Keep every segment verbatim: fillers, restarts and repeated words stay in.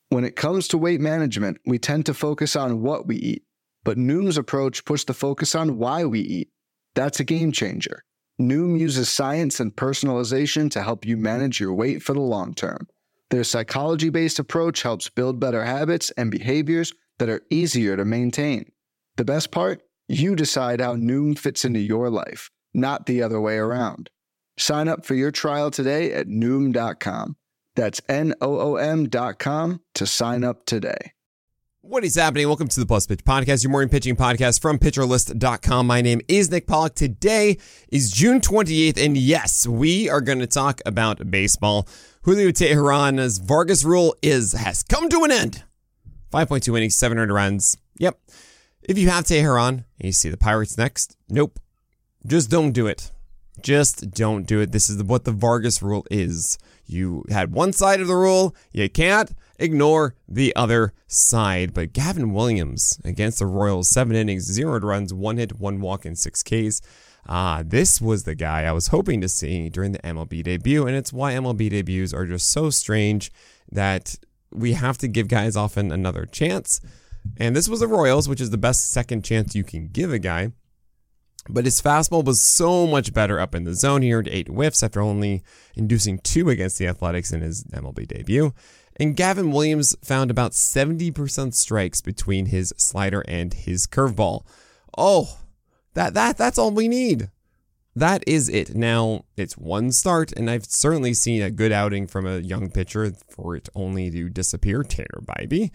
When it comes to weight management, we tend to focus on what we eat, but Noom's approach puts the focus on why we eat. That's a game changer. Noom uses science and personalization to help you manage your weight for the long term. Their psychology-based approach helps build better habits and behaviors that are easier to maintain. The best part? You decide how Noom fits into your life, not the other way around. Sign up for your trial today at Noom dot com. That's N O O M dot com to sign up today. What is happening? Welcome to the Plus Pitch Podcast, your morning pitching podcast from pitcher list dot com. My name is Nick Pollock. Today is June twenty-eighth, and yes, we are going to talk about baseball. Julio Teheran's Vargas rule is has come to an end. five point two innings, seven hundred runs. Yep. If you have Teheran and you see the Pirates next, nope. Just don't do it. Just don't do it. This is what the Vargas rule is. You had one side of the rule. You can't ignore the other side. But Gavin Williams against the Royals, seven innings, zero runs, one hit, one walk, and six Ks. Ah, this was the guy I was hoping to see during the M L B debut. And it's why M L B debuts are just so strange that we have to give guys often another chance. And this was the Royals, which is the best second chance you can give a guy. But his fastball was so much better up in the zone. He earned eight whiffs after only inducing two against the Athletics in his M L B debut. And Gavin Williams found about seventy percent strikes between his slider and his curveball. Oh, that that that's all we need. That is it. Now, it's one start, and I've certainly seen a good outing from a young pitcher for it only to disappear, Tanner Bybee.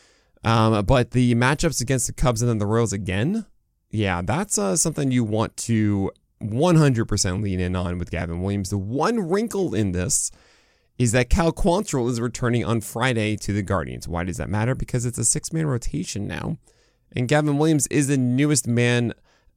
Um, but the matchups against the Cubs and then the Royals again, yeah, that's uh, something you want to one hundred percent lean in on with Gavin Williams. The one wrinkle in this is that Cal Quantrill is returning on Friday to the Guardians. Why does that matter? Because it's a six-man rotation now. And Gavin Williams is the newest man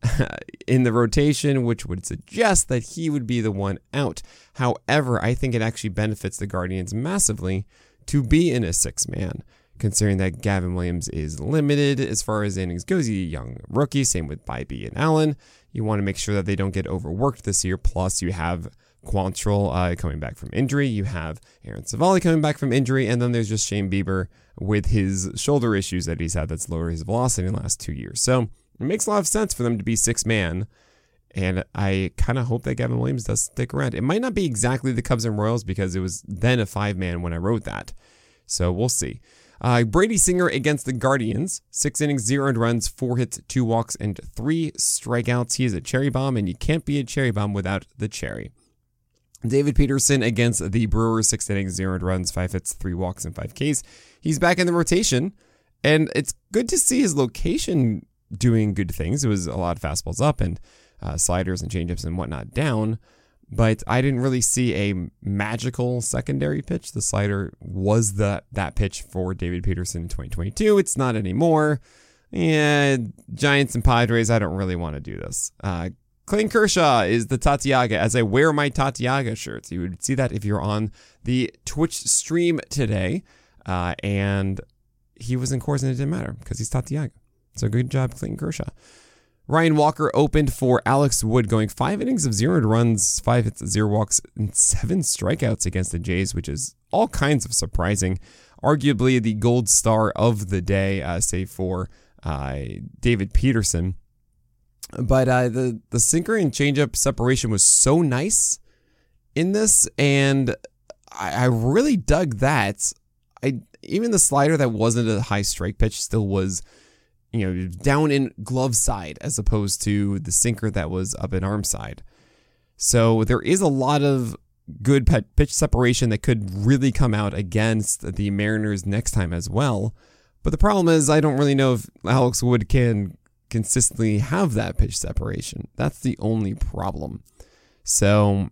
in the rotation, which would suggest that he would be the one out. However, I think it actually benefits the Guardians massively to be in a six-man, considering that Gavin Williams is limited as far as innings goes. He's a young rookie, same with Bybee and Allen. You want to make sure that they don't get overworked this year. Plus, you have Quantrill uh, coming back from injury. You have Aaron Civale coming back from injury. And then there's just Shane Bieber with his shoulder issues that he's had that's lowered his velocity in the last two years. So it makes a lot of sense for them to be six-man. And I kind of hope that Gavin Williams does stick around. It might not be exactly the Cubs and Royals because it was then a five-man when I wrote that. So we'll see. Uh, Brady Singer against the Guardians. Six innings, zero runs, four hits, two walks, and three strikeouts. He is a cherry bomb, and you can't be a cherry bomb without the cherry. David Peterson against the Brewers. Six innings, zero runs, five hits, three walks, and five Ks. He's back in the rotation, and it's good to see his location doing good things. It was a lot of fastballs up and uh, sliders and changeups and whatnot down. But I didn't really see a magical secondary pitch. The slider was the that pitch for David Peterson in twenty twenty-two. It's not anymore. Yeah, Giants and Padres, I don't really want to do this. Uh, Clayton Kershaw is the Tatiaga. As I wear my Tatiaga shirts, you would see that if you're on the Twitch stream today. Uh, and he was in course and it didn't matter because he's Tatiaga. So good job, Clayton Kershaw. Ryan Walker opened for Alex Wood, going five innings of zero runs, five hits, zero walks, and seven strikeouts against the Jays, which is all kinds of surprising. Arguably the gold star of the day, uh, save for uh, David Peterson. But uh, the, the sinker and changeup separation was so nice in this, and I, I really dug that. I even the slider that wasn't a high strike pitch still was, you know, down in glove side as opposed to the sinker that was up in arm side. So there is a lot of good pitch separation that could really come out against the Mariners next time as well. But the problem is I don't really know if Alex Wood can consistently have that pitch separation. That's the only problem. So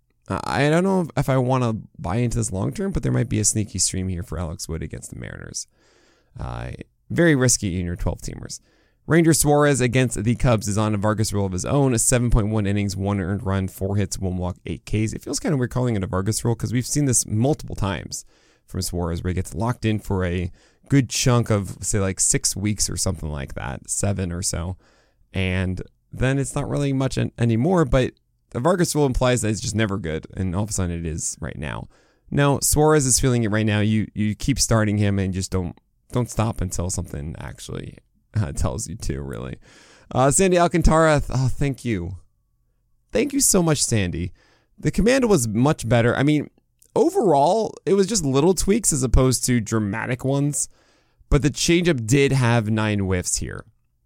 I don't know if I want to buy into this long term, but there might be a sneaky stream here for Alex Wood against the Mariners. Uh, Very risky in your twelve-teamers. Ranger Suarez against the Cubs is on a Vargas rule of his own. A seven point one innings, one earned run, four hits, one walk, eight Ks. It feels kind of weird calling it a Vargas rule because we've seen this multiple times from Suarez where he gets locked in for a good chunk of, say, like six weeks or something like that, seven or so. And then it's not really much an- anymore, but the Vargas rule implies that it's just never good, and all of a sudden it is right now. No, Suarez is feeling it right now. You you keep starting him and just don't don't stop until something actually uh, tells you to, really. Uh, Sandy Alcantara, oh, thank you. Thank you so much, Sandy. The command was much better. I mean, overall, it was just little tweaks as opposed to dramatic ones, but the changeup did have nine whiffs here.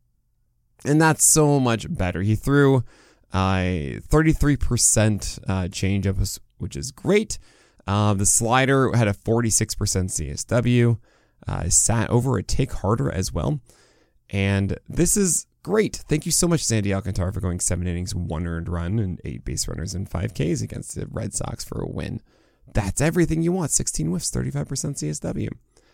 And that's so much better. He threw uh, thirty-three percent uh, changeup, which is great. Uh, the slider had a forty-six percent C S W, uh, sat over a tick harder as well. And this is great. Thank you so much, Sandy Alcantara, for going seven innings, one earned run, and eight base runners and five Ks against the Red Sox for a win. That's everything you want. sixteen whiffs, thirty-five percent C S W.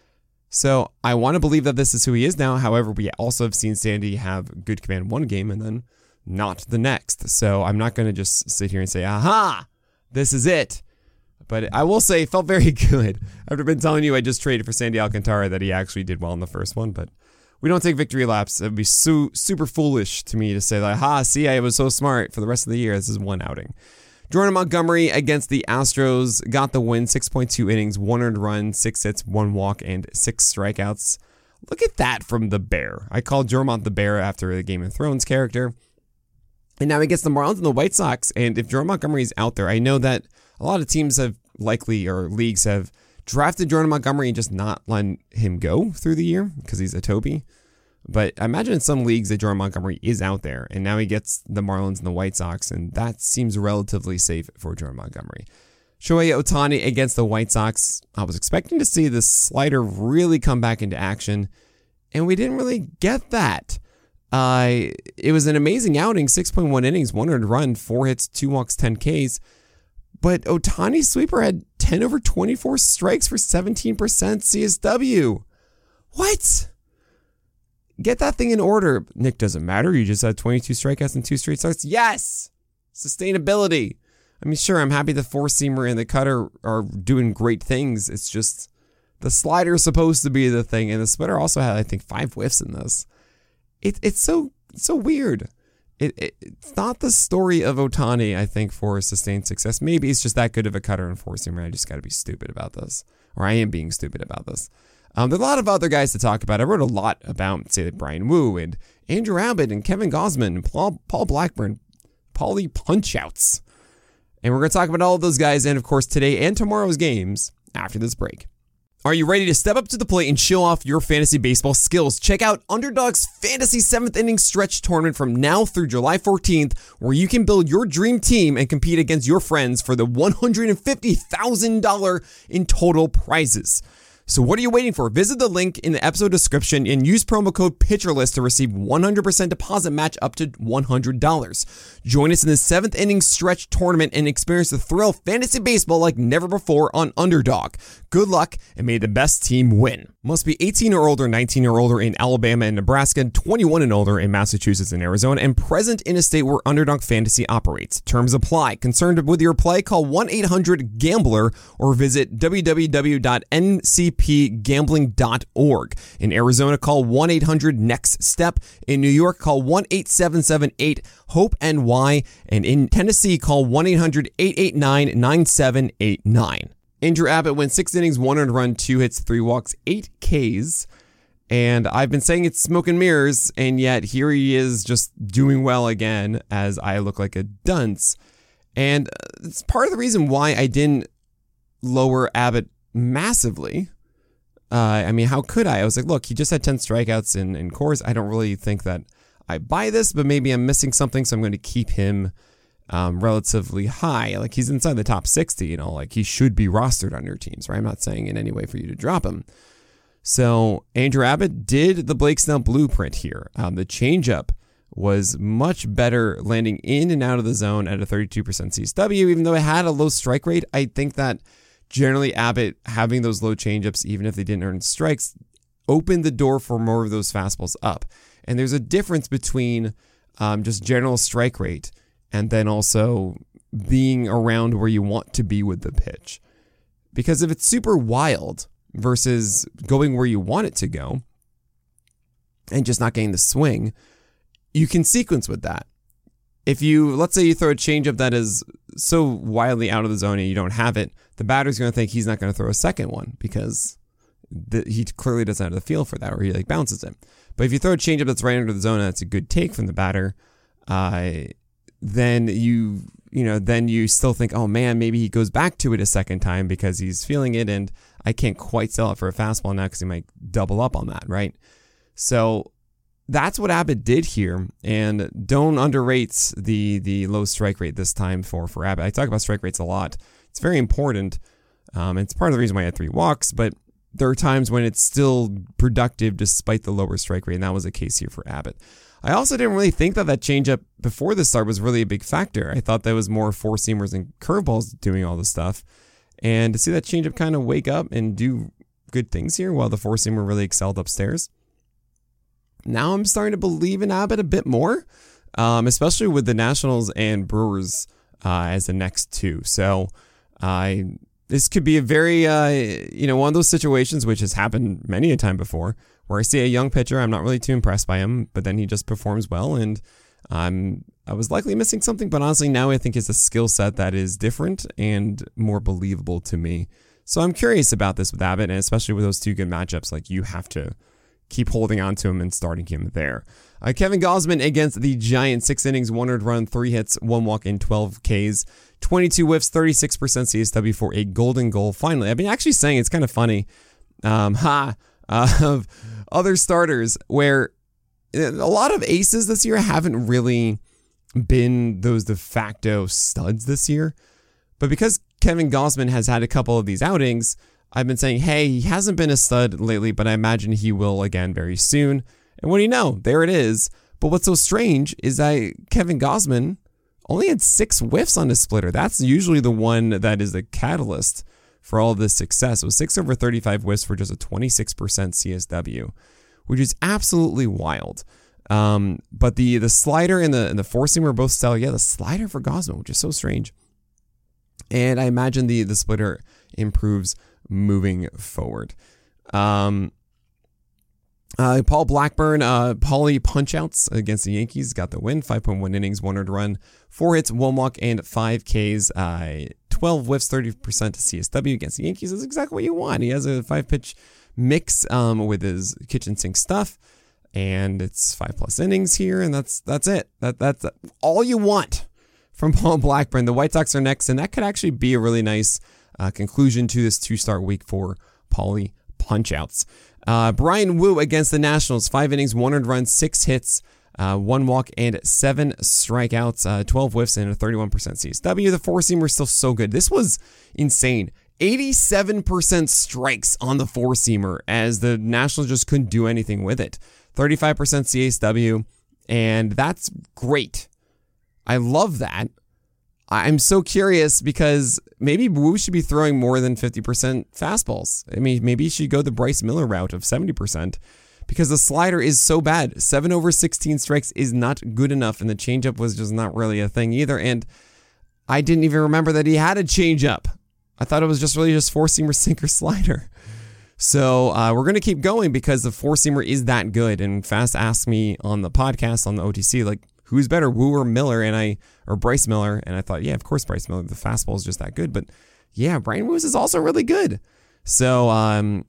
So I want to believe that this is who he is now. However, we also have seen Sandy have good command one game and then not the next. So I'm not going to just sit here and say, aha, this is it. But I will say it felt very good. I've been telling you I just traded for Sandy Alcantara that he actually did well in the first one, but we don't take victory laps. It would be su- super foolish to me to say like, ha, see, I was so smart for the rest of the year. This is one outing. Jordan Montgomery against the Astros got the win, six point two innings, one earned run, six hits, one walk, and six strikeouts. Look at that from the Bear. I called Jormont the Bear after the Game of Thrones character. And now he gets the Marlins and the White Sox. And if Jordan Montgomery's out there, I know that a lot of teams have likely, or leagues have drafted Jordan Montgomery and just not let him go through the year because he's a Toby. But I imagine in some leagues that Jordan Montgomery is out there, and now he gets the Marlins and the White Sox, and that seems relatively safe for Jordan Montgomery. Shohei Ohtani against the White Sox. I was expecting to see the slider really come back into action, and we didn't really get that. Uh, it was an amazing outing, six point one innings, one earned run, four hits, two walks, ten Ks. But Ohtani's sweeper had ten over twenty-four strikes for seventeen percent C S W. What? Get that thing in order. Nick, doesn't matter. You just had twenty-two strikeouts and two straight starts. Yes! Sustainability. I mean, sure, I'm happy the four-seamer and the cutter are doing great things. It's just the slider is supposed to be the thing, and the splitter also had, I think, five whiffs in this. It, it's so so weird. It, it It's not the story of Ohtani, I think, for sustained success. Maybe it's just that good of a cutter and four-seamer. I just got to be stupid about this. Or I am being stupid about this. Um, there are a lot of other guys to talk about. I wrote a lot about, say, Brian Wu and Andrew Abbott and Kevin Gausman and Paul, Paul Blackburn, Paulie Punchouts. And we're going to talk about all of those guys and, of course, today and tomorrow's games after this break. Are you ready to step up to the plate and show off your fantasy baseball skills? Check out Underdog's Fantasy seventh Inning Stretch Tournament from now through July fourteenth, where you can build your dream team and compete against your friends for the one hundred fifty thousand dollars in total prizes. So what are you waiting for? Visit the link in the episode description and use promo code PitcherList to receive one hundred percent deposit match up to one hundred dollars. Join us in the seventh Inning Stretch Tournament and experience the thrill of fantasy baseball like never before on Underdog. Good luck, and may the best team win. Must be eighteen or older, nineteen or older in Alabama and Nebraska, twenty-one and older in Massachusetts and Arizona, and present in a state where Underdog Fantasy operates. Terms apply. Concerned with your play? Call one eight hundred gambler or visit w w w dot n c p gambling dot org. In Arizona, call one eight hundred next step. In New York, call one eight seven seven eight hope N Y. And in Tennessee, call one eight hundred eight eight nine nine seven eight nine. Andrew Abbott went six innings, one earned run, two hits, three walks, eight Ks. And I've been saying it's smoke and mirrors, and yet here he is just doing well again as I look like a dunce. And it's part of the reason why I didn't lower Abbott massively. Uh, I mean, how could I? I was like, look, he just had ten strikeouts in, in Coors. I don't really think that I buy this, but maybe I'm missing something, so I'm going to keep him Um, relatively high. Like, he's inside the top sixty, you know, like he should be rostered on your teams, right? I'm not saying in any way for you to drop him. So Andrew Abbott did the Blake Snell blueprint here. Um, the changeup was much better landing in and out of the zone at a thirty-two percent C S W, even though it had a low strike rate. I think that generally Abbott having those low changeups, even if they didn't earn strikes, opened the door for more of those fastballs up. And there's a difference between um, just general strike rate and then also being around where you want to be with the pitch. Because if it's super wild versus going where you want it to go and just not getting the swing, you can sequence with that. if you, let's say you throw a changeup that is so wildly out of the zone and you don't have it, the batter's going to think he's not going to throw a second one because the, he clearly doesn't have the feel for that, or he like bounces it. But if you throw a changeup that's right under the zone and that's a good take from the batter, uh, then you, you know, then you still think, oh man, maybe he goes back to it a second time because he's feeling it, and I can't quite sell it for a fastball now because he might double up on that, right? So that's what Abbott did here, and don't underrate the the low strike rate this time for, for Abbott. I talk about strike rates a lot. It's very important. Um, it's part of the reason why I had three walks, but there are times when it's still productive despite the lower strike rate, and that was the case here for Abbott. I also didn't really think that that changeup before the start was really a big factor. I thought that was more four-seamers and curveballs doing all this stuff, and to see that changeup kind of wake up and do good things here while the four-seamer really excelled upstairs, now I'm starting to believe in Abbott a bit more, um, especially with the Nationals and Brewers uh, as the next two. So I. Uh, This could be a very, uh, you know, one of those situations which has happened many a time before, where I see a young pitcher, I'm not really too impressed by him, but then he just performs well, and um, I was likely missing something, but honestly now I think it's a skill set that is different and more believable to me. So I'm curious about this with Abbott, and especially with those two good matchups, like you have to keep holding on to him and starting him there. Uh, Kevin Gausman against the Giants, six innings, one earned run, three hits, one walk, and twelve Ks. twenty-two whiffs, thirty-six percent C S W for a golden goal. Finally, I've been actually saying it's kind of funny, um, ha, uh, of other starters where a lot of aces this year haven't really been those de facto studs this year. But because Kevin Gausman has had a couple of these outings, I've been saying, hey, he hasn't been a stud lately, but I imagine he will again very soon. And what do you know? There it is. But what's so strange is that Kevin Gausman only had six whiffs on his splitter. That's usually the one that is the catalyst for all of this success. It was six over thirty-five whiffs for just a twenty-six percent C S W, which is absolutely wild. Um, but the the slider and the and the four seam were both stellar. Yeah, the slider for Gausman, which is so strange. And I imagine the the splitter improves moving forward. Um, Uh, Paul Blackburn, uh, Paulie punch-outs against the Yankees, got the win. five point one innings, one earned run, four hits, one walk, and five Ks. Uh, twelve whiffs, thirty percent to C S W against the Yankees. That's exactly what you want. He has a five-pitch mix um, with his kitchen sink stuff, and it's five-plus innings here, and that's that's it. That That's all you want from Paul Blackburn. The White Sox are next, and that could actually be a really nice uh, conclusion to this two-start week for Paulie punch-outs. Uh, Brian Wu against the Nationals, five innings, one earned run, six hits, uh, one walk, and seven strikeouts, uh, twelve whiffs, and a thirty-one percent C S W. The four-seamer is still so good. This was insane. eighty-seven percent strikes on the four-seamer as the Nationals just couldn't do anything with it. thirty-five percent C S W, and that's great. I love that. I'm so curious because maybe Wu should be throwing more than fifty percent fastballs. I mean, maybe he should go the Bryce Miller route of seventy percent because the slider is so bad. seven over sixteen strikes is not good enough, and the changeup was just not really a thing either. And I didn't even remember that he had a changeup. I thought it was just really just four-seamer, sinker, slider. So uh, we're going to keep going because the four-seamer is that good. And Fast asked me on the podcast, on the O T C, like, who's better, Wu or Miller? And I, or Bryce Miller. And I thought, yeah, of course, Bryce Miller. The fastball is just that good. But yeah, Brian Wu is also really good. So, um,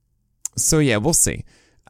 so yeah, we'll see.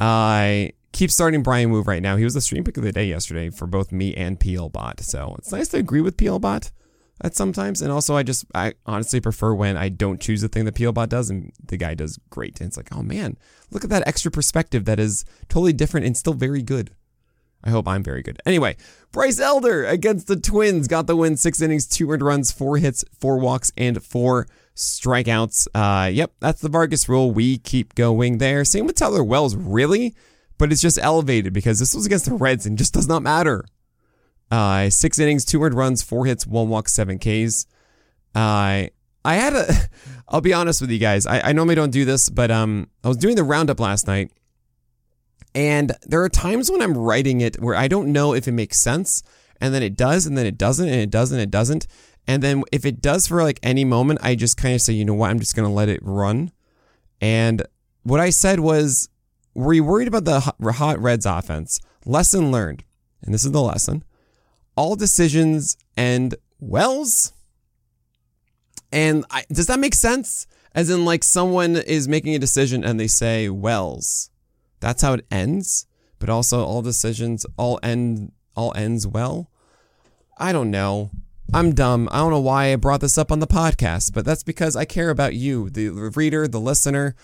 I uh, keep starting Brian Wu right now. He was the stream pick of the day yesterday for both me and P L Bot. So it's nice to agree with P L Bot at sometimes. And also, I just, I honestly prefer when I don't choose the thing that P L Bot does and the guy does great. And it's like, oh man, look at that extra perspective that is totally different and still very good. I hope I'm very good. Anyway, Bryce Elder against the Twins got the win. Six innings, two earned runs, four hits, four walks, and four strikeouts. Uh, yep, that's the Vargas rule. We keep going there. Same with Tyler Wells, really, but it's just elevated because this was against the Reds and just does not matter. Uh, six innings, two earned runs, four hits, one walk, seven Ks. Uh, I had a, I'll be honest with you guys. I, I normally don't do this, but um, I was doing the roundup last night. And there are times when I'm writing it where I don't know if it makes sense, and then it does, and then it doesn't, and it doesn't, and it doesn't. And then if it does for like any moment, I just kind of say, you know what, I'm just going to let it run. And what I said was, were you worried about the Hot Reds offense? Lesson learned. And this is the lesson. all decisions end wells. And I, does that make sense? As in, like, someone is making a decision and they say wells. That's how it ends. But also all decisions all end all ends well. I don't know. I'm dumb. I don't know why I brought this up on the podcast, but that's because I care about you, the reader, the listener.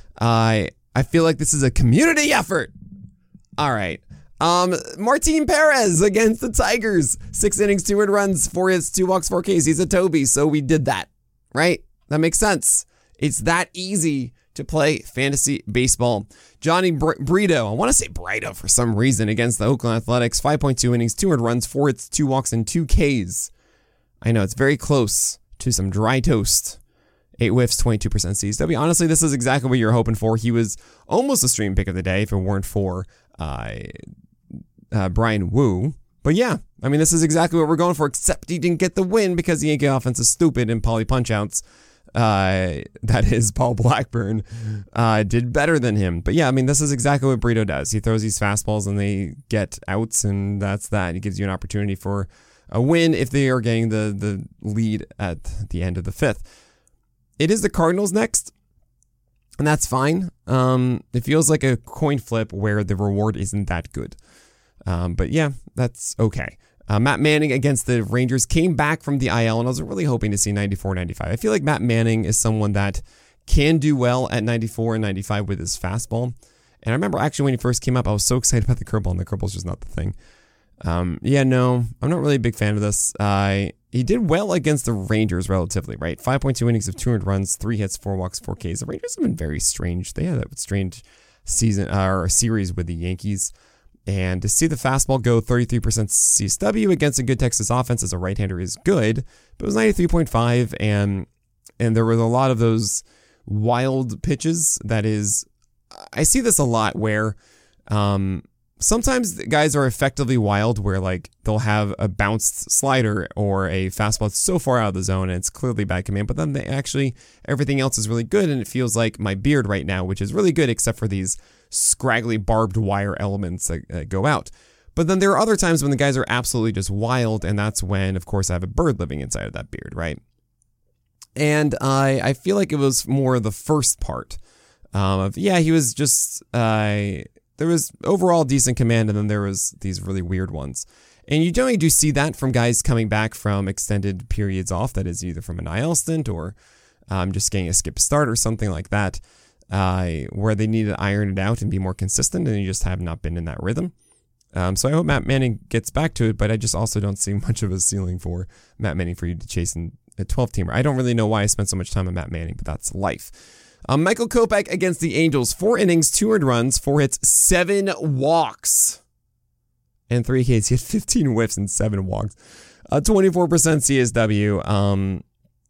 I I feel like this is a community effort. All right. Um, Martin Perez against the Tigers. Six innings, two earned runs, four hits, two walks, four Ks. He's a Toby, so we did that, right? That makes sense. It's that easy to play fantasy baseball. Johnny Br- Brito, I want to say Brito for some reason, against the Oakland Athletics. five point two innings, two earned runs, four hits, two walks, and two Ks. I know, it's very close to some dry toast. Eight whiffs, twenty-two percent C S W. Honestly, this is exactly what you were hoping for. He was almost a stream pick of the day if it weren't for uh, uh, Brian Wu. But yeah, I mean, this is exactly what we're going for, except he didn't get the win because the Yankee offense is stupid and Paulie Punch-Outs, uh, that is Paul Blackburn, uh, did better than him. But yeah, I mean, this is exactly what Brito does. He throws these fastballs and they get outs, and that's that. He gives you an opportunity for a win if they are getting the, the lead at the end of the fifth. It is the Cardinals next, and that's fine. Um, it feels like a coin flip where the reward isn't that good. Um, but yeah, that's okay. Uh, Matt Manning against the Rangers came back from the I L, and I was really hoping to see ninety-four, ninety-five. I feel like Matt Manning is someone that can do well at ninety-four and ninety-five with his fastball. And I remember actually when he first came up, I was so excited about the curveball, and the curveball's just not the thing. Um, yeah, no, I'm not really a big fan of this. Uh, he did well against the Rangers relatively, right? five point two innings of two earned runs, three hits, four walks, four Ks. The Rangers have been very strange. They had that strange season uh, or series with the Yankees. And to see the fastball go thirty-three percent C S W against a good Texas offense as a right-hander is good, but it was ninety-three point five, and and there were a lot of those wild pitches. That is, I see this a lot where um, sometimes guys are effectively wild, where like they'll have a bounced slider or a fastball that's so far out of the zone and it's clearly bad command, but then they actually, everything else is really good, and it feels like my beard right now, which is really good except for these scraggly barbed wire elements that uh, go out. But then there are other times when the guys are absolutely just wild, and that's when, of course, I have a bird living inside of that beard, right? And I I feel like it was more the first part um, of, yeah, he was just, uh, there was overall decent command, and then there was these really weird ones. And you generally do see that from guys coming back from extended periods off, that is either from an I L stint or um, just getting a skip start or something like that. Uh, where they need to iron it out and be more consistent, and you just have not been in that rhythm. Um, so I hope Matt Manning gets back to it, but I just also don't see much of a ceiling for Matt Manning for you to chase in a twelve-teamer. I don't really know why I spent so much time on Matt Manning, but that's life. Um, Michael Kopech against the Angels. Four innings, two earned runs, four hits, seven walks, and three Ks. He had fifteen whiffs and seven walks. Uh, twenty-four percent C S W. Um...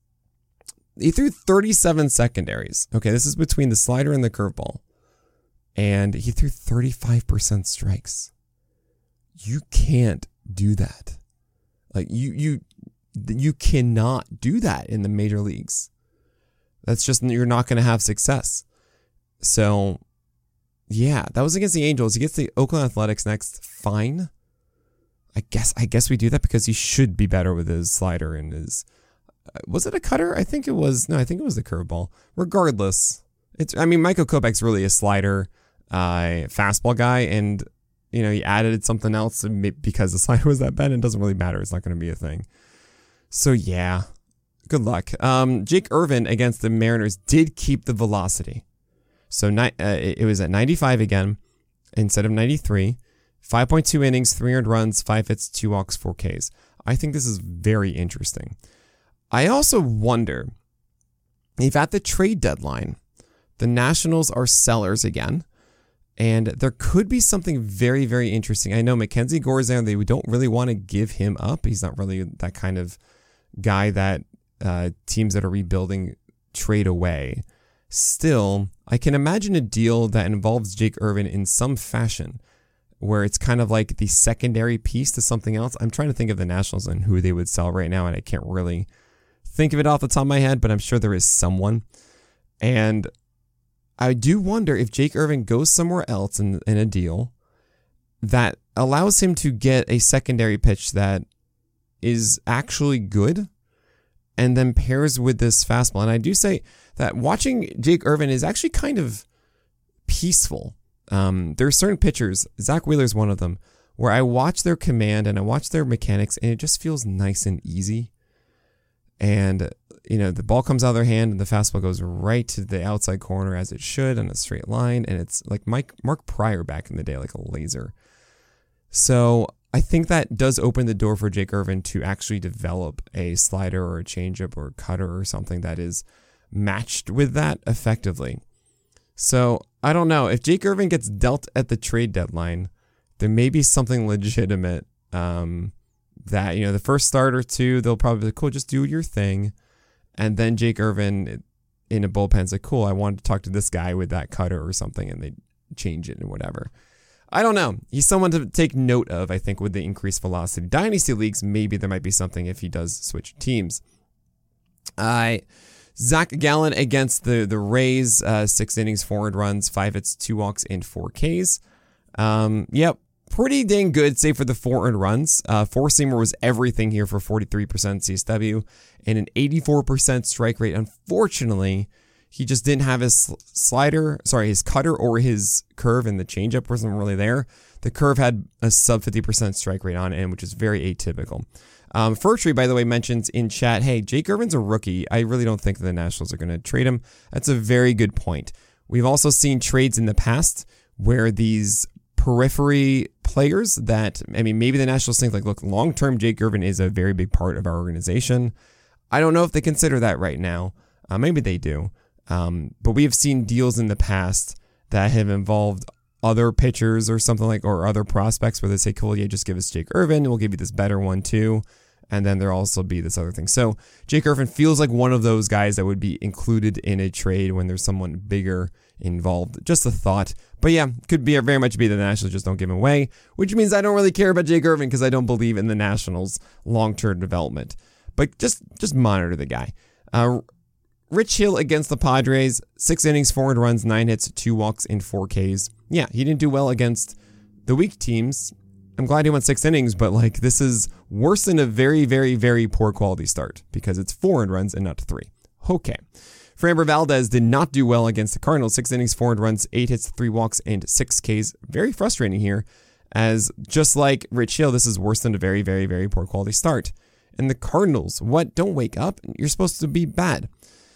He threw thirty-seven secondaries. Okay, this is between the slider and the curveball. And he threw thirty-five percent strikes. You can't do that. Like, you you you cannot do that in the major leagues. That's just, you're not going to have success. So, yeah, that was against the Angels. He gets the Oakland Athletics next. Fine. I guess I guess we do that because he should be better with his slider and his... Was it a cutter? I think it was. No, I think it was the curveball. Regardless, it's. I mean, Michael Kopech's really a slider, uh, fastball guy, and you know he added something else because the slider was that bad. And it doesn't really matter. It's not going to be a thing. So yeah, good luck. Um, Jake Irvin against the Mariners did keep the velocity, so ni- uh, it was at ninety-five again instead of ninety-three. five point two innings, three earned runs, five hits, two walks, four Ks. I think this is very interesting. I also wonder if at the trade deadline, the Nationals are sellers again, and there could be something very, very interesting. I know Mackenzie Gore's there, and they don't really want to give him up. He's not really that kind of guy that uh, teams that are rebuilding trade away. Still, I can imagine a deal that involves Jake Irvin in some fashion, where it's kind of like the secondary piece to something else. I'm trying to think of the Nationals and who they would sell right now, and I can't really think of it off the top of my head, but I'm sure there is someone. And I do wonder if Jake Irvin goes somewhere else in, in a deal that allows him to get a secondary pitch that is actually good and then pairs with this fastball. And I do say that watching Jake Irvin is actually kind of peaceful. Um, there are certain pitchers, Zach Wheeler's one of them, where I watch their command and I watch their mechanics and it just feels nice and easy. And, you know, the ball comes out of their hand and the fastball goes right to the outside corner as it should on a straight line. And it's like Mike Mark Pryor back in the day, like a laser. So I think that does open the door for Jake Irvin to actually develop a slider or a changeup or a cutter or something that is matched with that effectively. So I don't know. If Jake Irvin gets dealt at the trade deadline, there may be something legitimate um, that, you know, the first start or two, they'll probably be like, cool, just do your thing. And then Jake Irvin in a bullpen's like, cool, I wanted to talk to this guy with that cutter or something, and they change it and whatever. I don't know. He's someone to take note of, I think, with the increased velocity. Dynasty leagues, maybe there might be something if he does switch teams. I... Uh, Zach Gallen against the, the Rays, uh, six innings, four earned runs, five hits, two walks, and four Ks. Um, yep, pretty dang good, save for the four earned runs. Uh, four-seamer was everything here for forty-three percent C S W and an eighty-four percent strike rate. Unfortunately, he just didn't have his slider, sorry, his cutter or his curve, and the changeup wasn't really there. The curve had a sub fifty percent strike rate on it, which is very atypical. Um, Furtree, by the way, mentions in chat, hey, Jake Irvin's a rookie. I really don't think the Nationals are going to trade him. That's a very good point. We've also seen trades in the past where these periphery players that, I mean, maybe the Nationals think like, look, long-term Jake Irvin is a very big part of our organization. I don't know if they consider that right now. Uh, maybe they do. Um, but we have seen deals in the past that have involved other pitchers or something like, or other prospects where they say, cool, yeah, just give us Jake Irvin. We'll give you this better one too. And then there'll also be this other thing. So Jake Irvin feels like one of those guys that would be included in a trade when there's someone bigger involved. Just a thought. But yeah, could be very much be the Nationals just don't give him away, which means I don't really care about Jake Irvin because I don't believe in the Nationals' long-term development. But just, just monitor the guy. Uh, Rich Hill against the Padres, six innings, four earned runs, nine hits, two walks, and four Ks. Yeah, he didn't do well against the weak teams. I'm glad he went six innings, but like this is worse than a very, very, very poor quality start because it's four earned runs and not three. Okay. Framber Valdez did not do well against the Cardinals. Six innings, four earned runs, eight hits, three walks, and six Ks. Very frustrating here, as just like Rich Hill, this is worse than a very, very, very poor quality start. And the Cardinals, what? Don't wake up. You're supposed to be bad.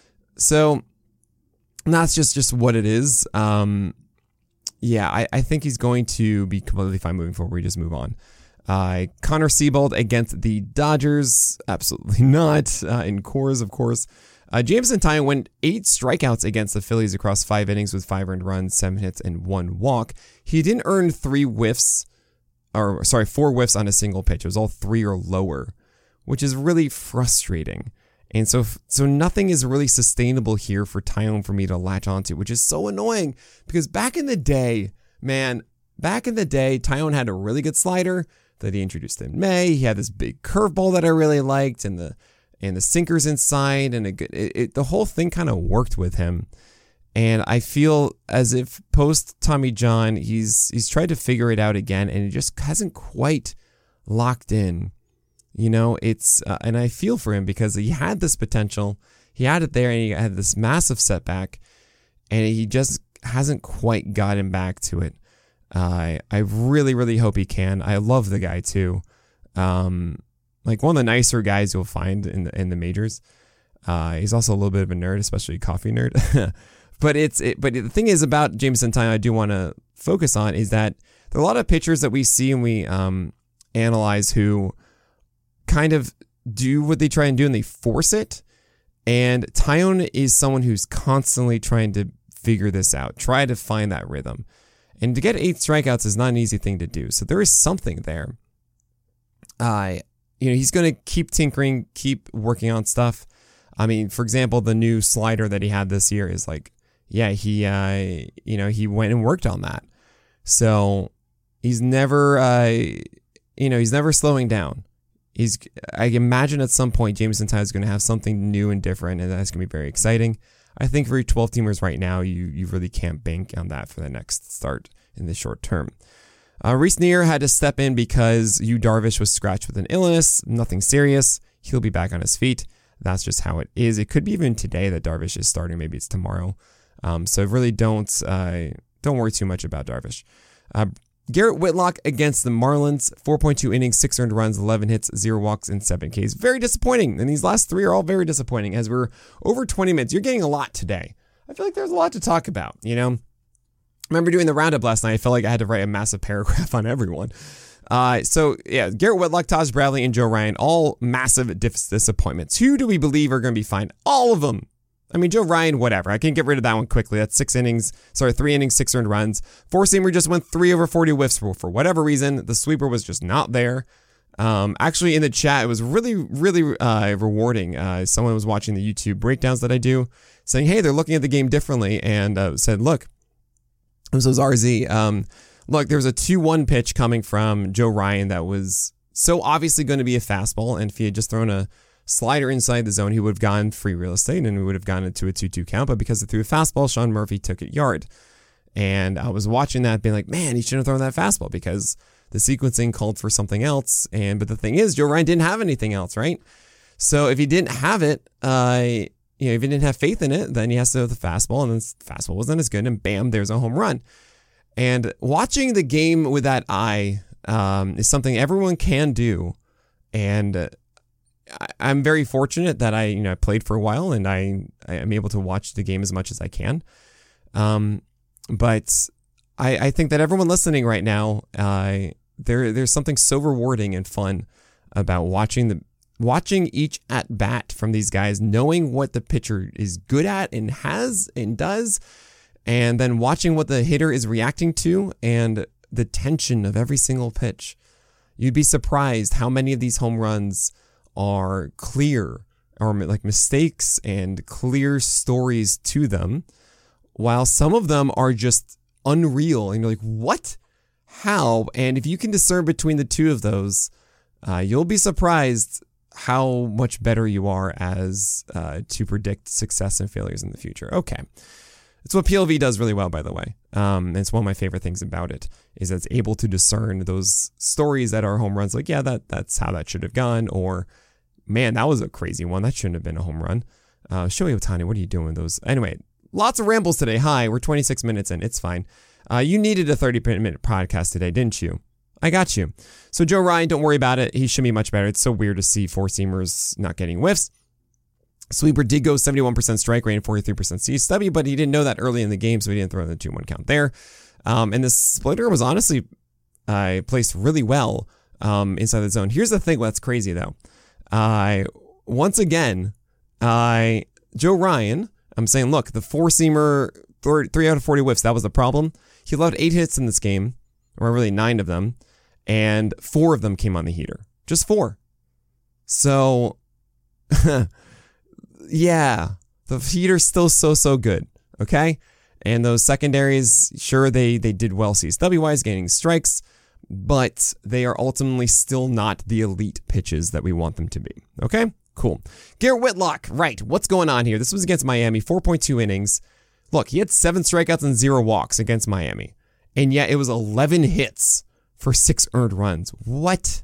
So that's just, just what it is. Um, yeah, I, I think he's going to be completely fine moving forward. We just move on. Uh, Connor Seabold against the Dodgers. Absolutely not. Uh, in Coors, of course. Uh, Jameson Taillon went eight strikeouts against the Phillies across five innings with five earned runs, seven hits, and one walk. He didn't earn three whiffs, or sorry, four whiffs on a single pitch. It was all three or lower, which is really frustrating. And so so nothing is really sustainable here for Taillon for me to latch onto, which is so annoying because back in the day, man, back in the day, Taillon had a really good slider that he introduced in May. He had this big curveball that I really liked and the and the sinkers inside and a good, it, it, the whole thing kind of worked with him. And I feel as if post Tommy John, he's he's tried to figure it out again and it just hasn't quite locked in. You know, it's, uh, and I feel for him because he had this potential, he had it there and he had this massive setback and he just hasn't quite gotten back to it. Uh, I, I really, really hope he can. I love the guy too. Um, like one of the nicer guys you'll find in the, in the majors. Uh, he's also a little bit of a nerd, especially a coffee nerd. but it's, it, but the thing is about Jameson Taillon I do want to focus on is that there are a lot of pitchers that we see and we, um, analyze who kind of do what they try and do and they force it. And Taillon is someone who's constantly trying to figure this out, try to find that rhythm. And to get eight strikeouts is not an easy thing to do. So there is something there. Uh, you know, he's going to keep tinkering, keep working on stuff. I mean, for example, the new slider that he had this year is like, yeah, he, uh, you know, he went and worked on that. So he's never, uh, you know, he's never slowing down. He's, I imagine at some point Jameson Taillon is going to have something new and different, and that's going to be very exciting. I think for your twelve-teamers right now, you you really can't bank on that for the next start in the short term. Uh, Reese Neer had to step in because Yu Darvish was scratched with an illness. Nothing serious. He'll be back on his feet. That's just how it is. It could be even today that Darvish is starting. Maybe it's tomorrow. Um, so really don't uh, don't worry too much about Darvish. Uh, Garrett Whitlock against the Marlins. four point two innings, six earned runs, eleven hits, zero walks, and seven Ks. Very disappointing. And these last three are all very disappointing. As we're over twenty minutes, you're getting a lot today. I feel like there's a lot to talk about, you know? I remember doing the roundup last night. I felt like I had to write a massive paragraph on everyone. Uh, so, yeah, Garrett Whitlock, Taj Bradley, and Joe Ryan, all massive dis- disappointments. Who do we believe are going to be fine? All of them. I mean, Joe Ryan, whatever. I can get rid of that one quickly. That's six innings. Sorry, three innings, six earned runs. Four-seamer just went three over forty whiffs for, for whatever reason. The sweeper was just not there. Um, actually, in the chat, it was really, really uh, rewarding. Uh, someone was watching the YouTube breakdowns that I do, saying, hey, they're looking at the game differently, and uh, said, look, this was R Z. Um, look, there was a two one pitch coming from Joe Ryan that was so obviously going to be a fastball, and if he had just thrown a slider inside the zone, he would have gone free real estate, and we would have gone into a two two count, but because it threw a fastball, Sean Murphy took it yard. And I was watching that being like, man, he shouldn't have thrown that fastball because the sequencing called for something else. And but the thing is, Joe Ryan didn't have anything else, right? So if he didn't have it, uh, you know, if he didn't have faith in it, then he has to throw the fastball, and then the fastball wasn't as good, and bam, there's a home run. And watching the game with that eye um, is something everyone can do. And uh, I'm very fortunate that I, you know, I played for a while, and I, I am able to watch the game as much as I can. Um, but I, I think that everyone listening right now, uh, there, there's something so rewarding and fun about watching the, watching each at bat from these guys, knowing what the pitcher is good at and has and does, and then watching what the hitter is reacting to and the tension of every single pitch. You'd be surprised how many of these home runs are clear or like mistakes and clear stories to them, while some of them are just unreal. And you're like, what? How? And if you can discern between the two of those, uh, you'll be surprised how much better you are as uh, to predict success and failures in the future. Okay. It's what P L V does really well, by the way. Um, it's one of my favorite things about it, is that it's able to discern those stories that are home runs. Like, yeah, that that's how that should have gone. Or, man, that was a crazy one. That shouldn't have been a home run. Uh, Shohei Ohtani, what are you doing with those? Anyway, lots of rambles today. Hi, we're twenty-six minutes in. It's fine. Uh, you needed a thirty-minute podcast today, didn't you? I got you. So Joe Ryan, don't worry about it. He should be much better. It's so weird to see four-seamers not getting whiffs. Sweeper did go seventy-one percent strike rate and forty-three percent C S W, but he didn't know that early in the game, so he didn't throw the two one count there. Um, and the splitter was honestly uh, placed really well um, inside the zone. Here's the thing that's crazy, though. Uh, once again, uh, Joe Ryan, I'm saying, look, the four-seamer, three out of forty whiffs, that was the problem. He allowed eight hits in this game, or really nine of them, and four of them came on the heater. Just four. So... yeah, the heater's still so, so good, okay? And those secondaries, sure, they they did well C S W-wise, gaining strikes, but they are ultimately still not the elite pitches that we want them to be, okay? Cool. Garrett Whitlock, right, what's going on here? This was against Miami, four point two innings. Look, he had seven strikeouts and zero walks against Miami, and yet it was eleven hits for six earned runs. What?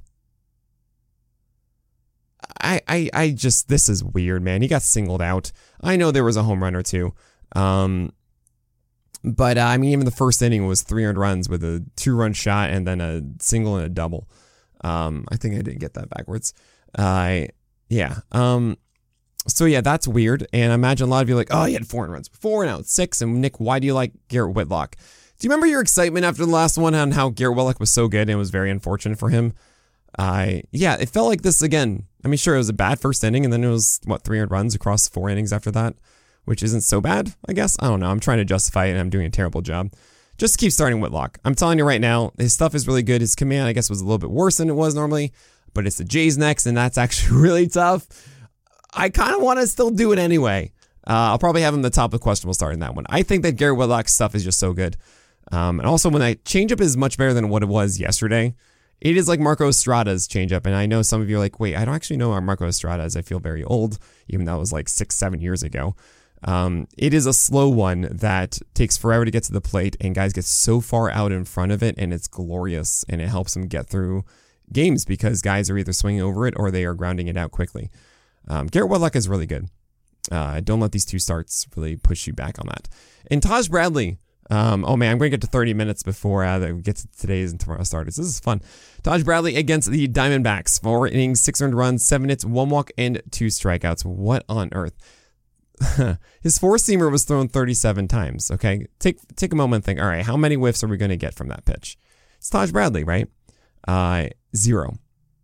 I, I, I just, this is weird, man. He got singled out. I know there was a home run or two. Um, but, uh, I mean, even the first inning was three earned runs with a two-run shot and then a single and a double. Um, I think I didn't get that backwards. Uh, yeah. Um, so, yeah, that's weird. And I imagine a lot of you are like, oh, he had four earned runs before, now it's six. And, Nick, why do you like Garrett Whitlock? Do you remember your excitement after the last one on how Garrett Whitlock was so good and it was very unfortunate for him? I uh, yeah, it felt like this again. I mean, sure, it was a bad first inning, and then it was, what, three hundred runs across four innings after that, which isn't so bad, I guess. I don't know. I'm trying to justify it, and I'm doing a terrible job. Just keep starting Whitlock. I'm telling you right now, his stuff is really good. His command, I guess, was a little bit worse than it was normally, but it's the Jays next, and that's actually really tough. I kind of want to still do it anyway. Uh, I'll probably have him the top of the questionable start in that one. I think that Garrett Whitlock's stuff is just so good. Um, and also, when I changeup is much better than what it was yesterday. It is like Marco Estrada's changeup, and I know some of you are like, wait, I don't actually know Marco Estrada is. I feel very old, even though it was like six, seven years ago. Um, it is a slow one that takes forever to get to the plate, and guys get so far out in front of it, and it's glorious, and it helps them get through games because guys are either swinging over it or they are grounding it out quickly. Um, Garrett Whitlock is really good. Uh, don't let these two starts really push you back on that. And Taj Bradley, um, oh man, I'm going to get to thirty minutes before uh, we get to today's and tomorrow's starters. This is fun. Taj Bradley against the Diamondbacks. Four innings, six earned runs, seven hits, one walk, and two strikeouts. What on earth? His four-seamer was thrown thirty-seven times, okay? Take take a moment and think, all right, how many whiffs are we going to get from that pitch? It's Taj Bradley, right? Uh, zero.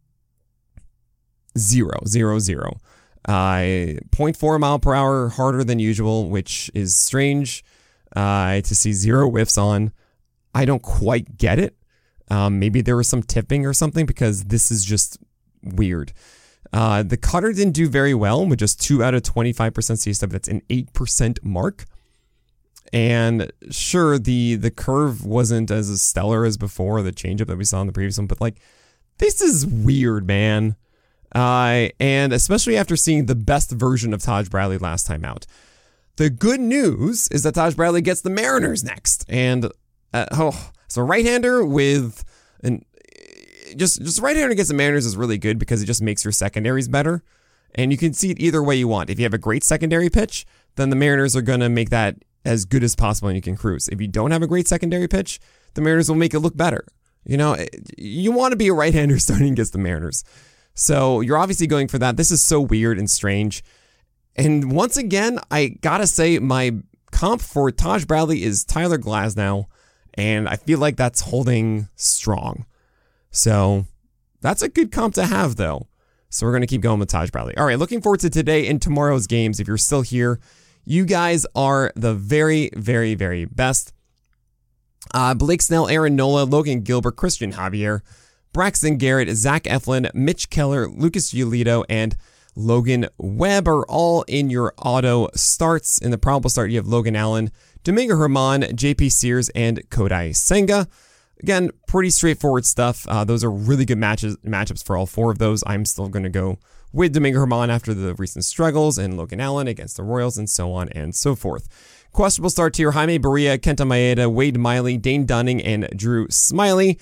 Zero, zero, zero. Uh, zero point four mile per hour harder than usual, which is strange uh, to see zero whiffs on. I don't quite get it. Um, maybe there was some tipping or something because this is just weird. Uh, the cutter didn't do very well with just two out of twenty-five percent C S W. That's an eight percent mark. And sure, the the curve wasn't as stellar as before, the changeup that we saw in the previous one, but like, this is weird, man. Uh, and especially after seeing the best version of Taj Bradley last time out. The good news is that Taj Bradley gets the Mariners next. And, uh, oh, so right-hander with an just just right-hander against the Mariners is really good because it just makes your secondaries better. And you can see it either way you want. If you have a great secondary pitch, then the Mariners are going to make that as good as possible and you can cruise. If you don't have a great secondary pitch, the Mariners will make it look better. You know, you want to be a right-hander starting against the Mariners. So you're obviously going for that. This is so weird and strange. And once again, I gotta say my comp for Taj Bradley is Tyler Glasnow, and I feel like that's holding strong. So that's a good comp to have, though. So we're going to keep going with Taj Bradley. All right, looking forward to today and tomorrow's games. If you're still here, you guys are the very, very, very best. Uh, Blake Snell, Aaron Nola, Logan Gilbert, Christian Javier, Braxton Garrett, Zach Eflin, Mitch Keller, Lucas Giolito, and Logan Webb are all in your auto starts. In the probable start, you have Logan Allen, Domingo Germán, J P Sears, and Kodai Senga. Again, pretty straightforward stuff. Uh, those are really good matches matchups for all four of those. I'm still going to go with Domingo Germán after the recent struggles, and Logan Allen against the Royals, and so on and so forth. Questionable start here: Jaime Barria, Kenta Maeda, Wade Miley, Dane Dunning, and Drew Smyly.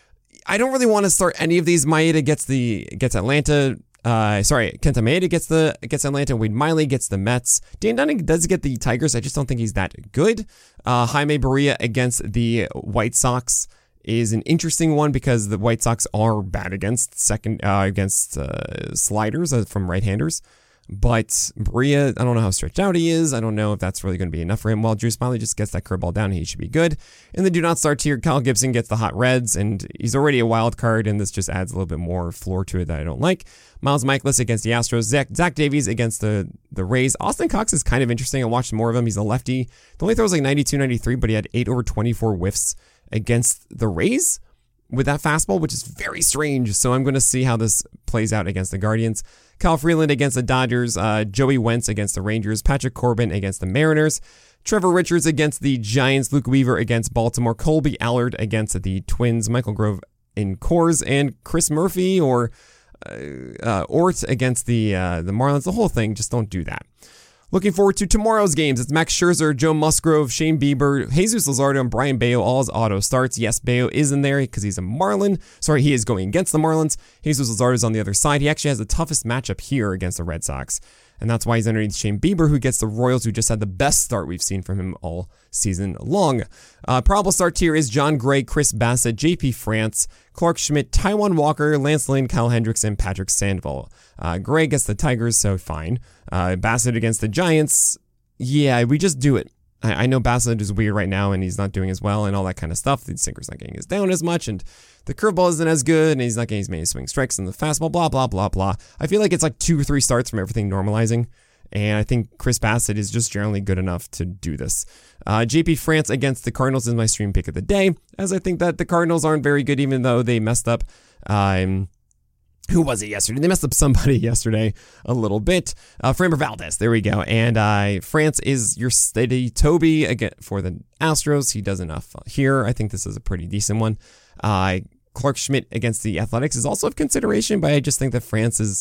I don't really want to start any of these. Maeda gets the gets Atlanta. Uh, sorry, Kenta Maeda gets the gets Atlanta. Wade Miley gets the Mets. Dane Dunning does get the Tigers. I just don't think he's that good. Uh, Jaime Barria against the White Sox is an interesting one because the White Sox are bad against second uh, against uh, sliders uh, from right-handers. But Barria, I don't know how stretched out he is. I don't know if that's really going to be enough for him. While Drew Smyly just gets that curveball down, he should be good. And the do not start tier, Kyle Gibson gets the hot Reds, and he's already a wild card, and this just adds a little bit more floor to it that I don't like. Miles Michaelis against the Astros. Zach, Zach Davies against the, the Rays. Austin Cox is kind of interesting. I watched more of him. He's a lefty. He only throws like ninety-two, ninety-three, but he had eight over twenty-four whiffs against the Rays with that fastball, which is very strange. So I'm going to see how this plays out against the Guardians. Kyle Freeland against the Dodgers, uh, Joey Wentz against the Rangers, Patrick Corbin against the Mariners, Trevor Richards against the Giants, Luke Weaver against Baltimore, Colby Allard against the Twins, Michael Grove in Coors, and Chris Murphy or uh, uh, Ort against the uh, the Marlins. The whole thing, just don't do that. Looking forward to tomorrow's games. It's Max Scherzer, Joe Musgrove, Shane Bieber, Jesus Luzardo, and Brian Bayo. All his auto starts. Yes, Bayo is in there because he's a Marlin. Sorry, he is going against the Marlins. Jesus Luzardo is on the other side. He actually has the toughest matchup here against the Red Sox. And that's why he's underneath Shane Bieber, who gets the Royals, who just had the best start we've seen from him all season long. Uh, probable start tier is John Gray, Chris Bassett, J P France, Clark Schmidt, Taijuan Walker, Lance Lynn, Kyle Hendricks, and Patrick Sandoval. Uh, Gray gets the Tigers, so fine. Uh, Bassett against the Giants, yeah, we just do it. I, I know Bassett is weird right now, and he's not doing as well, and all that kind of stuff. The sinker's not getting as down as much, and the curveball isn't as good, and he's not getting as many swing strikes in the fastball, blah, blah, blah, blah. I feel like it's like two or three starts from everything normalizing, and I think Chris Bassett is just generally good enough to do this. Uh, J P France against the Cardinals is my stream pick of the day, as I think that the Cardinals aren't very good, even though they messed up. Um... Who was it yesterday? They messed up somebody yesterday a little bit. Uh, Framber Valdez, there we go. And uh, France is your steady Toby again for the Astros. He does enough here. I think this is a pretty decent one. Uh, Clark Schmidt against the Athletics is also of consideration, but I just think that France is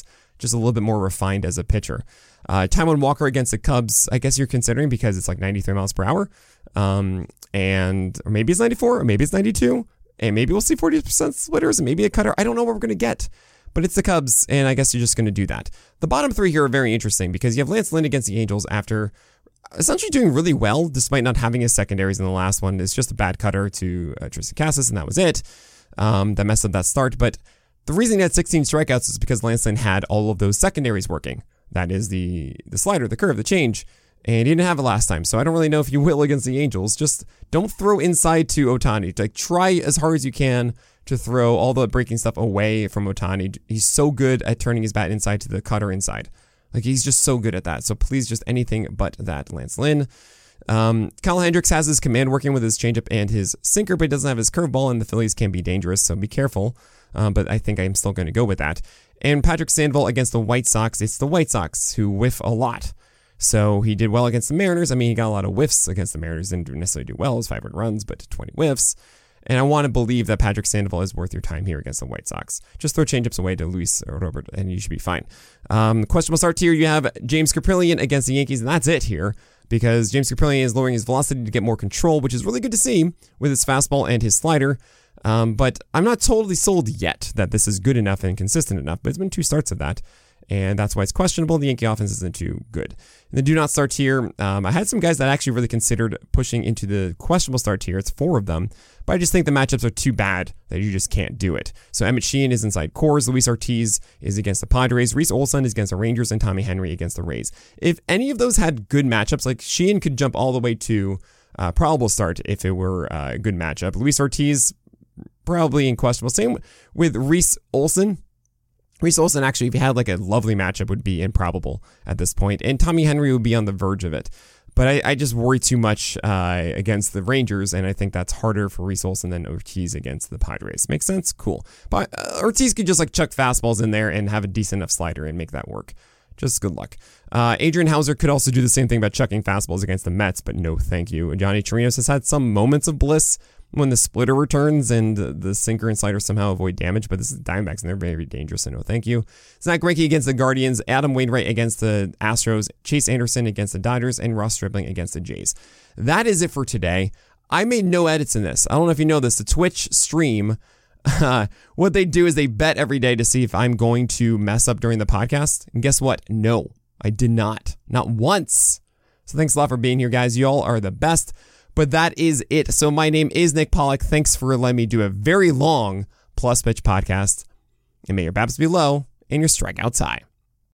just a little bit more refined as a pitcher. Uh, Taijuan Walker against the Cubs, I guess you're considering because it's like ninety-three miles per hour. Um, and or maybe it's ninety-four, or maybe it's ninety-two, and maybe we'll see forty percent splitters, and maybe a cutter. I don't know what we're going to get, but it's the Cubs, and I guess you're just going to do that. The bottom three here are very interesting because you have Lance Lynn against the Angels after essentially doing really well, despite not having his secondaries in the last one. It's just a bad cutter to uh, Tristan Casas, and that was it. Um, that messed up that start, but the reason he had sixteen strikeouts is because Lance Lynn had all of those secondaries working. That is the the slider, the curve, the change, and he didn't have it last time. So I don't really know if you will against the Angels. Just don't throw inside to Ohtani. Like, try as hard as you can to throw all the breaking stuff away from Ohtani. He's so good at turning his bat inside to the cutter inside. Like, he's just so good at that. So please, just anything but that, Lance Lynn. Um, Kyle Hendricks has his command working with his changeup and his sinker, but he doesn't have his curveball, and the Phillies can be dangerous, so be careful. Um, but I think I'm still going to go with that. And Patrick Sandoval against the White Sox. It's the White Sox who whiff a lot. So he did well against the Mariners. I mean, he got a lot of whiffs against the Mariners. Didn't necessarily do well. It was five runs, but twenty whiffs. And I want to believe that Patrick Sandoval is worth your time here against the White Sox. Just throw changeups away to Luis Robert, and you should be fine. Um, questionable start here. You have James Kaprielian against the Yankees, and that's it here. Because James Kaprielian is lowering his velocity to get more control, which is really good to see with his fastball and his slider. Um, but I'm not totally sold yet that this is good enough and consistent enough. But it's been two starts of that, and that's why it's questionable. The Yankee offense isn't too good. And the do not start tier, um, I had some guys that actually really considered pushing into the questionable start tier. It's four of them, but I just think the matchups are too bad that you just can't do it. So Emmett Sheehan is inside Coors, Luis Ortiz is against the Padres, Reese Olson is against the Rangers, and Tommy Henry against the Rays. If any of those had good matchups, like Sheehan could jump all the way to uh, probable start if it were uh, a good matchup. Luis Ortiz, probably in questionable. Same with Reese Olson. Reese Olson, actually, if he had like a lovely matchup, would be improbable at this point. And Tommy Henry would be on the verge of it. But I, I just worry too much uh, against the Rangers, and I think that's harder for Reese Olson than Ortiz against the Padres. Makes sense? Cool. But uh, Ortiz could just like chuck fastballs in there and have a decent enough slider and make that work. Just good luck. Uh, Adrian Hauser could also do the same thing about chucking fastballs against the Mets, but no thank you. Johnny Chirinos has had some moments of bliss when the splitter returns and the sinker and slider somehow avoid damage, but this is Diamondbacks and they're very dangerous, so no thank you. Zach Greinke against the Guardians, Adam Wainwright against the Astros, Chase Anderson against the Dodgers, and Ross Stripling against the Jays. That is it for today. I made no edits in this. I don't know if you know this. The Twitch stream, uh, what they do is they bet every day to see if I'm going to mess up during the podcast. And guess what? No, I did not. Not once. So thanks a lot for being here, guys. You all are the best. But that is it. So my name is Nick Pollack. Thanks for letting me do a very long Plus Pitch podcast. And may your B A P S be low and your strikeouts high.